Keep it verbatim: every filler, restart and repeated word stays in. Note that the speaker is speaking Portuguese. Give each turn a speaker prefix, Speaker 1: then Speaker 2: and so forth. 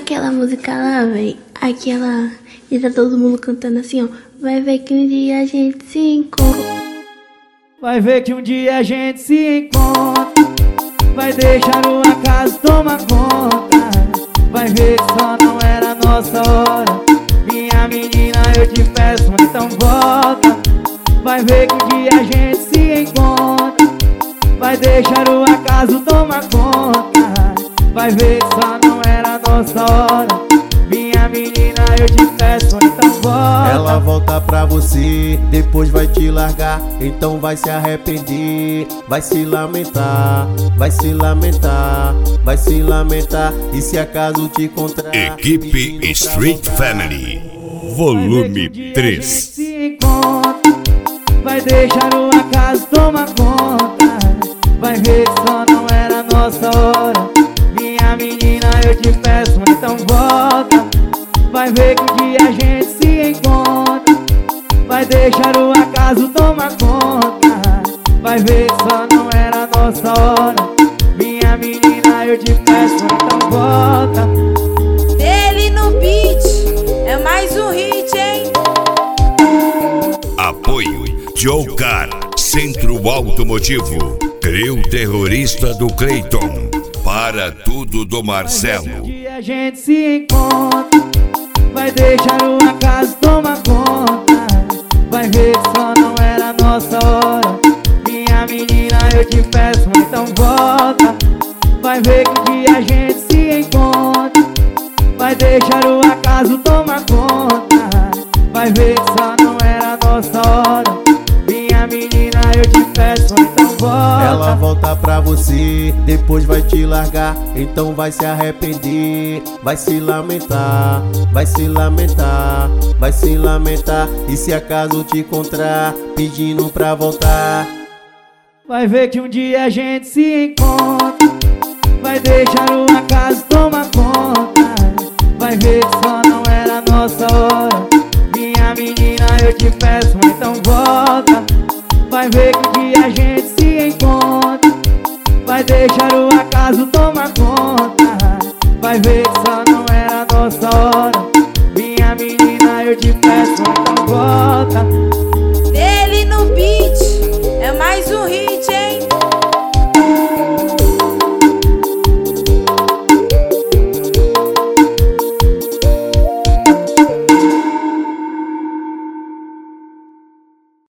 Speaker 1: aquela música lá, véi? Aquela... E tá todo mundo cantando assim, ó. Vai ver que um dia a gente se encontra.
Speaker 2: Vai ver que um dia a gente se encontra. Vai deixar o acaso tomar conta. Vai ver que só não era a nossa hora. Minha menina, eu te peço, então volta. Vai ver que um dia a gente se encontra. Vai deixar o acaso tomar conta. Vai ver que só não era a nossa hora. Minha menina, eu te peço, então volta.
Speaker 3: Ela volta pra você, depois vai te largar. Então vai se arrepender, vai se lamentar. Vai se lamentar, vai se lamentar. E se acaso te encontrar,
Speaker 4: Equipe Street Family Volume três.
Speaker 2: Vai deixar o acaso tomar conta. Vai ver que só não era a nossa hora. Minha menina, eu te peço, então volta. Vai ver que um dia a gente se encontra. Vai deixar o acaso tomar conta. Vai ver que só não era a nossa hora. Minha menina, eu te peço, então volta.
Speaker 5: Dele no beat, é mais um hit, hein?
Speaker 4: Apoio Jocar, Centro Automotivo, Creu Terrorista do Cleiton, Para Tudo do Marcelo.
Speaker 2: Um dia a gente se encontra. Vai deixar o acaso tomar conta. Vai ver que só não era a nossa hora. Minha menina, eu te peço, então volta. Vai ver que um dia a gente se encontra. Vai deixar o acaso tomar conta. Vai ver que só não era a nossa hora. Minha menina, eu te peço, então volta.
Speaker 3: Ela volta pra você, depois vai te largar. Então vai se arrepender, vai se lamentar. Vai se lamentar, vai se lamentar. E se acaso te encontrar, pedindo pra voltar.
Speaker 2: Vai ver que um dia a gente se encontra. Vai deixar o acaso tomar conta. Vai ver que só não era a nossa hora. Minha menina, eu te peço, então volta. Vai ver que um dia a gente se encontra. Vai deixar o acaso tomar conta. Vai ver que só não era a nossa hora. Minha menina, eu te peço, então volta.
Speaker 5: Dele no beat, é mais um hit.